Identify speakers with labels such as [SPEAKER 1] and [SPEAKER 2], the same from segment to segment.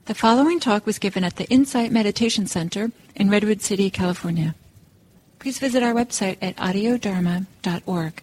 [SPEAKER 1] The following talk was given at the Insight Meditation Center in Redwood City, California. Please visit our website at audiodharma.org.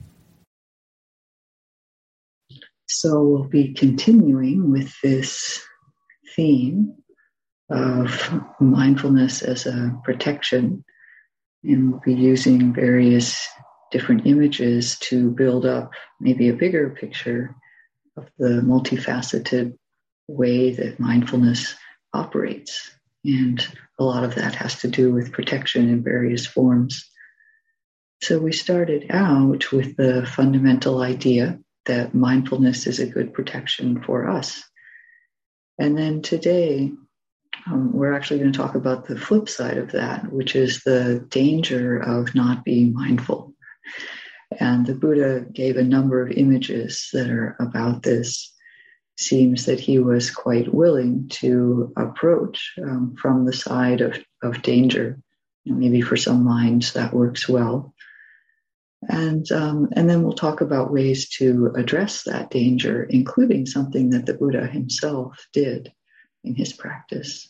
[SPEAKER 2] So we'll be continuing with this theme of mindfulness as a protection, and we'll be using various different images to build up maybe a bigger picture of the multifaceted way that mindfulness operates. And a lot of that has to do with protection in various forms. So we started out with the fundamental idea that mindfulness is a good protection for us. And then today, we're actually going to talk about the flip side of that, which is the danger of not being mindful. And the Buddha gave a number of images that are about this. Seems that he was quite willing to approach from the side of danger. Maybe for some minds that works well. And then we'll talk about ways to address that danger, including something that the Buddha himself did in his practice.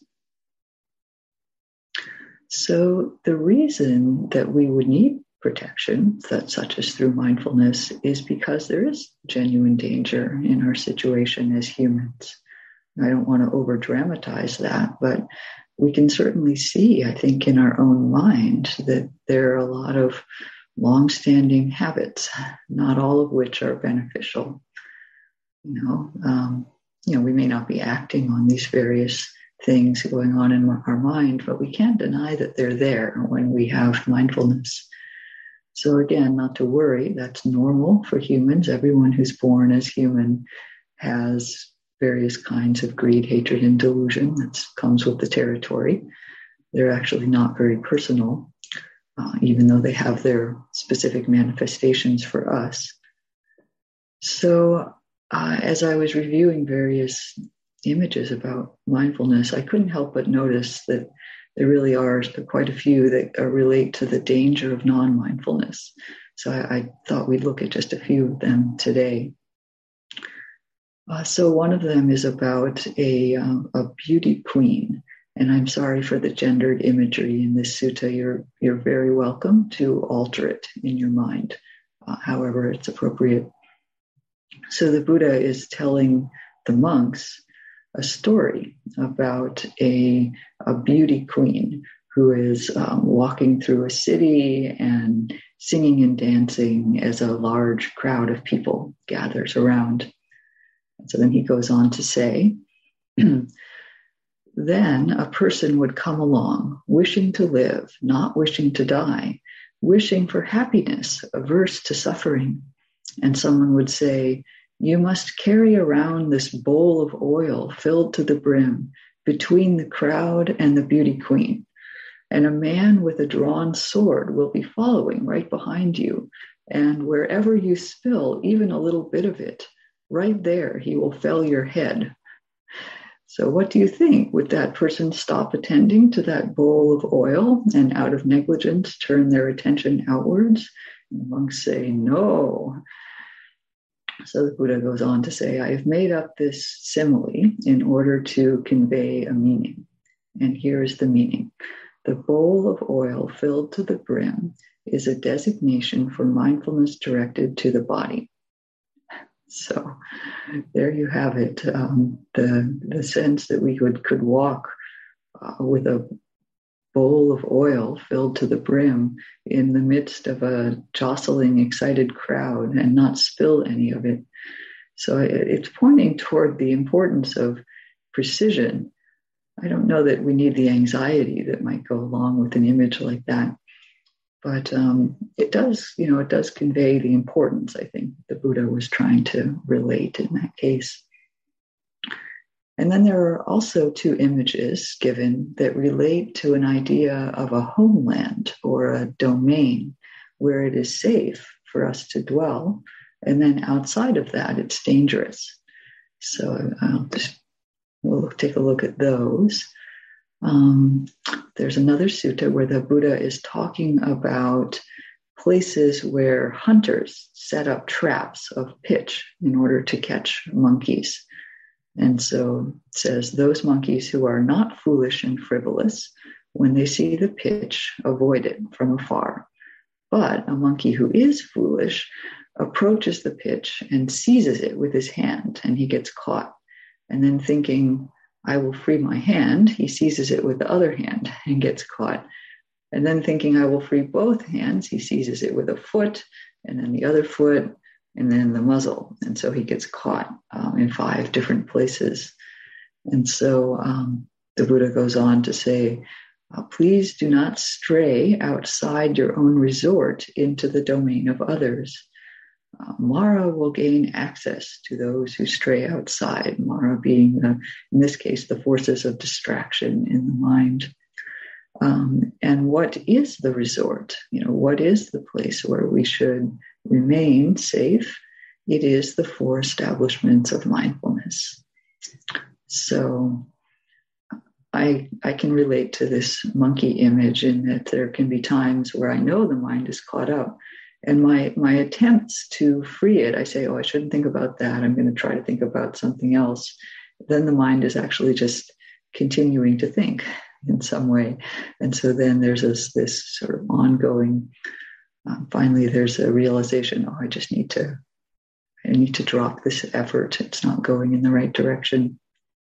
[SPEAKER 2] So the reason that we would need protection, such as through mindfulness, is because there is genuine danger in our situation as humans. I don't want to over-dramatize that, but we can certainly see, I think, in our own mind that there are a lot of long-standing habits, not all of which are beneficial. We may not be acting on these various things going on in our mind, but we can't deny that they're there when we have mindfulness. So again, not to worry, that's normal for humans. Everyone who's born as human has various kinds of greed, hatred, and delusion that comes with the territory. They're actually not very personal, even though they have their specific manifestations for us. So as I was reviewing various images about mindfulness, I couldn't help but notice that there really are quite a few that relate to the danger of non-mindfulness. So I thought we'd look at just a few of them today. So one of them is about a beauty queen. And I'm sorry for the gendered imagery in this sutta. You're very welcome to alter it in your mind, however it's appropriate. So the Buddha is telling the monks a story about a beauty queen who is walking through a city and singing and dancing as a large crowd of people gathers around. And so then he goes on to say, then a person would come along, wishing to live, not wishing to die, wishing for happiness, averse to suffering. And someone would say, you must carry around this bowl of oil filled to the brim between the crowd and the beauty queen. And a man with a drawn sword will be following right behind you. And wherever you spill even a little bit of it, right there, he will fell your head. So what do you think? Would that person stop attending to that bowl of oil and out of negligence turn their attention outwards? And the monks say, no. So the Buddha goes on to say, I have made up this simile in order to convey a meaning. And here is the meaning. The bowl of oil filled to the brim is a designation for mindfulness directed to the body. So there you have it, the sense that we could walk with a bowl of oil filled to the brim in the midst of a jostling, excited crowd and not spill any of it. So it's pointing toward the importance of precision. I don't know that we need the anxiety that might go along with an image like that. But it does convey the importance, I think, the Buddha was trying to relate in that case. And then there are also two images given that relate to an idea of a homeland or a domain where it is safe for us to dwell. And then outside of that, it's dangerous. So we'll take a look at those. There's another sutta where the Buddha is talking about places where hunters set up traps of pitch in order to catch monkeys. And so it says, those monkeys who are not foolish and frivolous, when they see the pitch, avoid it from afar. But a monkey who is foolish approaches the pitch and seizes it with his hand, and he gets caught. And then thinking, I will free my hand, he seizes it with the other hand and gets caught. And then thinking, I will free both hands, he seizes it with a foot, and then the other foot, and then the muzzle. And so he gets caught in 5 different places. And so the Buddha goes on to say, please do not stray outside your own resort into the domain of others. Mara will gain access to those who stray outside, Mara being, in this case, the forces of distraction in the mind. And what is the resort? What is the place where we should remain safe? It is the 4 establishments of mindfulness. So I can relate to this monkey image in that there can be times where I know the mind is caught up. And my attempts to free it, I say, I shouldn't think about that. I'm going to try to think about something else. Then the mind is actually just continuing to think in some way. And so then there's this sort of ongoing, finally there's a realization, I need to drop this effort. It's not going in the right direction.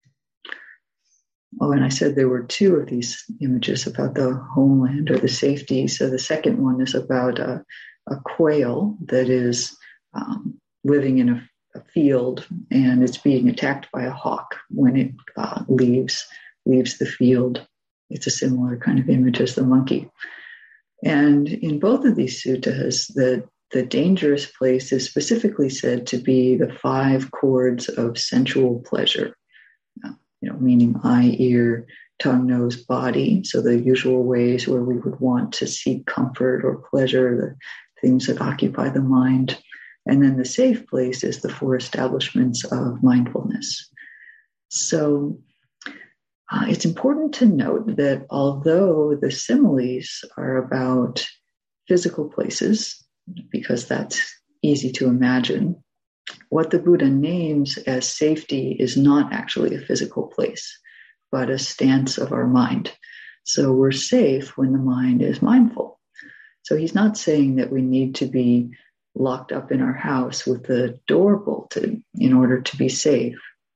[SPEAKER 2] And I said there were 2 of these images about the homeland or the safety. So the second one is about a quail that is living in a field, and it's being attacked by a hawk when it leaves the field. It's a similar kind of image as the monkey. And in both of these suttas, the dangerous place is specifically said to be the 5 chords of sensual pleasure, meaning eye, ear, tongue, nose, body. So the usual ways where we would want to seek comfort or pleasure, the things that occupy the mind. And then the safe place is the 4 establishments of mindfulness. So it's important to note that although the similes are about physical places, because that's easy to imagine, what the Buddha names as safety is not actually a physical place, but a stance of our mind. So we're safe when the mind is mindful. So he's not saying that we need to be locked up in our house with the door bolted in order to be safe.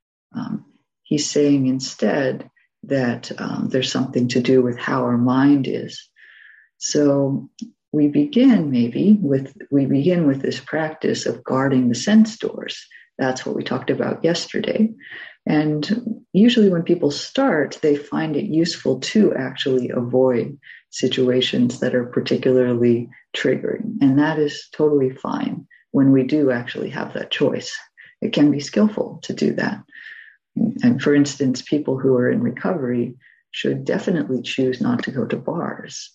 [SPEAKER 2] He's saying instead that there's something to do with how our mind is. So we begin with this practice of guarding the sense doors. That's what we talked about yesterday. And usually when people start, they find it useful to actually avoid situations that are particularly triggering. And that is totally fine when we do actually have that choice. It can be skillful to do that. And for instance, people who are in recovery should definitely choose not to go to bars.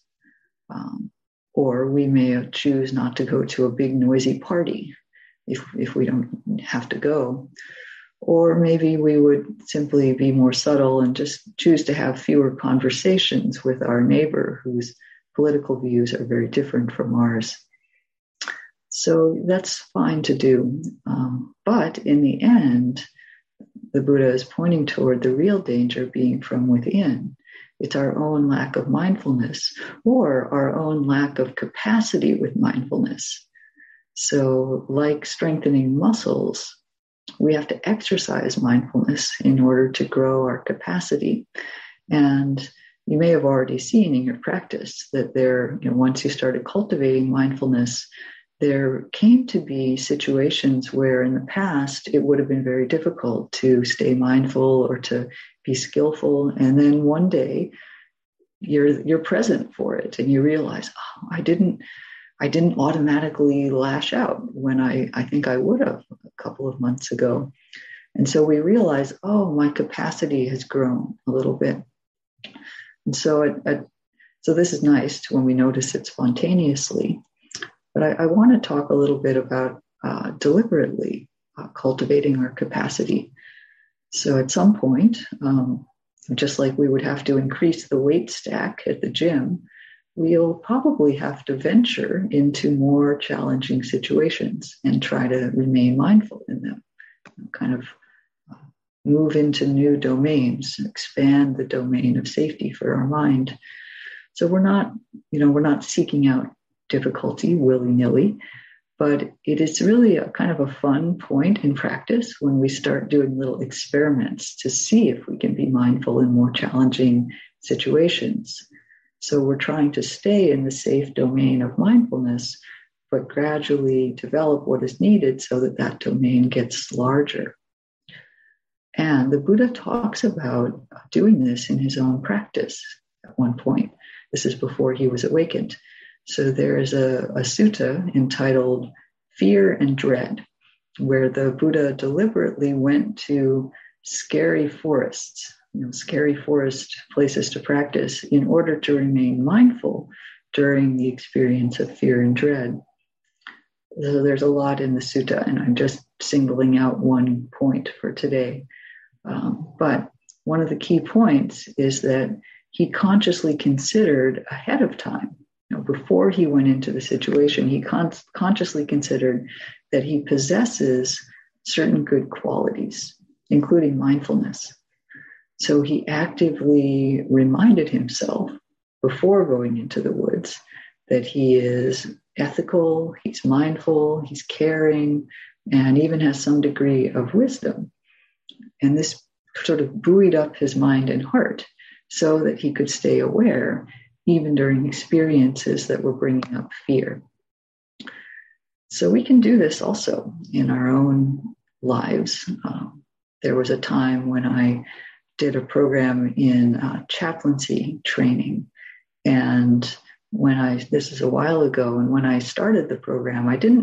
[SPEAKER 2] Or we may choose not to go to a big noisy party if we don't have to go. Or maybe we would simply be more subtle and just choose to have fewer conversations with our neighbor whose political views are very different from ours. So that's fine to do. But in the end, the Buddha is pointing toward the real danger being from within. It's our own lack of mindfulness or our own lack of capacity with mindfulness. So like strengthening muscles, we have to exercise mindfulness in order to grow our capacity. And you may have already seen in your practice that once you started cultivating mindfulness, there came to be situations where in the past it would have been very difficult to stay mindful or to be skillful. And then one day you're present for it and you realize, I didn't automatically lash out when I think I would have a couple of months ago. And so we realize, my capacity has grown a little bit. And so so this is nice when we notice it spontaneously. But I want to talk a little bit about deliberately cultivating our capacity. So at some point, just like we would have to increase the weight stack at the gym, we'll probably have to venture into more challenging situations and try to remain mindful in them, kind of move into new domains, expand the domain of safety for our mind. So we're not seeking out difficulty willy-nilly, but it is really a kind of a fun point in practice when we start doing little experiments to see if we can be mindful in more challenging situations. So we're trying to stay in the safe domain of mindfulness, but gradually develop what is needed so that that domain gets larger. And the Buddha talks about doing this in his own practice at one point. This is before he was awakened. So there is a sutta entitled Fear and Dread, where the Buddha deliberately went to scary forests, scary forest places to practice in order to remain mindful during the experience of fear and dread. So there's a lot in the sutta, and I'm just singling out one point for today. But one of the key points is that he consciously considered ahead of time, before he went into the situation, he consciously considered that he possesses certain good qualities, including mindfulness. So he actively reminded himself before going into the woods that he is ethical, he's mindful, he's caring, and even has some degree of wisdom. And this sort of buoyed up his mind and heart so that he could stay aware even during experiences that were bringing up fear. So we can do this also in our own lives. There was a time when I did a program in chaplaincy training. And this is a while ago, and when I started the program, I didn't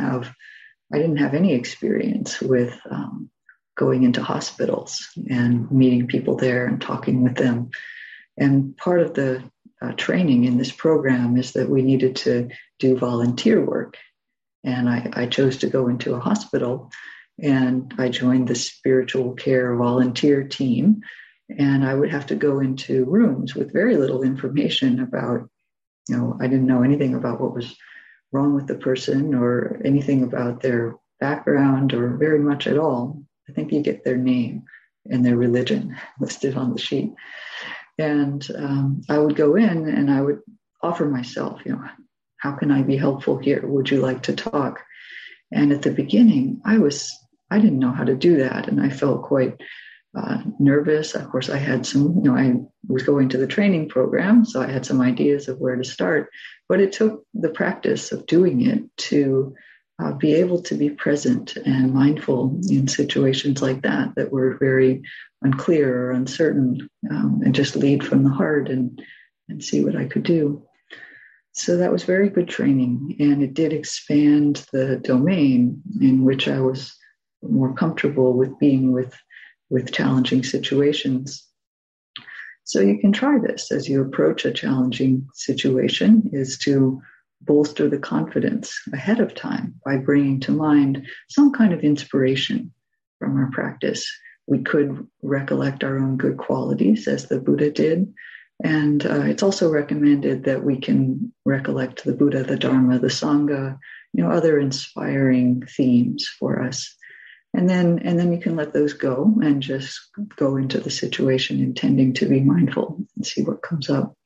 [SPEAKER 2] have any experience with going into hospitals and meeting people there and talking with them. And part of the training in this program is that we needed to do volunteer work. And I chose to go into a hospital, and I joined the spiritual care volunteer team. And I would have to go into rooms with very little information about, I didn't know anything about what was wrong with the person or anything about their background or very much at all. I think you get their name and their religion listed on the sheet. And I would go in and I would offer myself, how can I be helpful here? Would you like to talk? And at the beginning, I didn't know how to do that. And I felt quite nervous. Of course, I had some, I was going to the training program, so I had some ideas of where to start. But it took the practice of doing it to be able to be present and mindful in situations like that were very unclear or uncertain, and just lead from the heart and see what I could do. So that was very good training, and it did expand the domain in which I was more comfortable with being with challenging situations. So you can try this as you approach a challenging situation, is to bolster the confidence ahead of time by bringing to mind some kind of inspiration from our practice. We could recollect our own good qualities as the Buddha did. And it's also recommended that we can recollect the Buddha, the Dharma, the Sangha, other inspiring themes for us. And then you can let those go and just go into the situation intending to be mindful and see what comes up.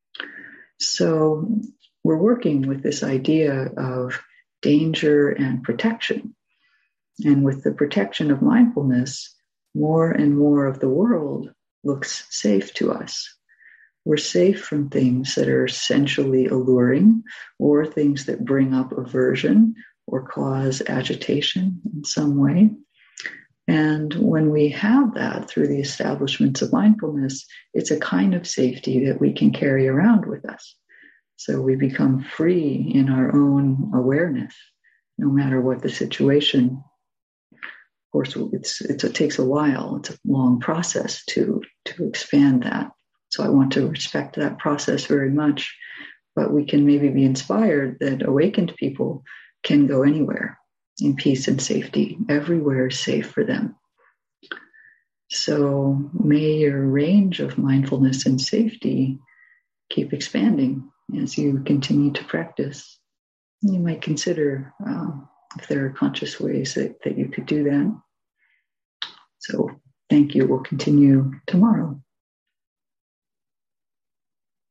[SPEAKER 2] So we're working with this idea of danger and protection. And with the protection of mindfulness, more and more of the world looks safe to us. We're safe from things that are sensually alluring or things that bring up aversion or cause agitation in some way. And when we have that through the establishments of mindfulness, it's a kind of safety that we can carry around with us. So we become free in our own awareness, no matter what the situation. Of course, it takes a while. It's a long process to expand that. So I want to respect that process very much. But we can maybe be inspired that awakened people can go anywhere in peace and safety. Everywhere is safe for them. So may your range of mindfulness and safety keep expanding as you continue to practice. You might consider if there are conscious ways that you could do that. So Thank you. We'll continue tomorrow.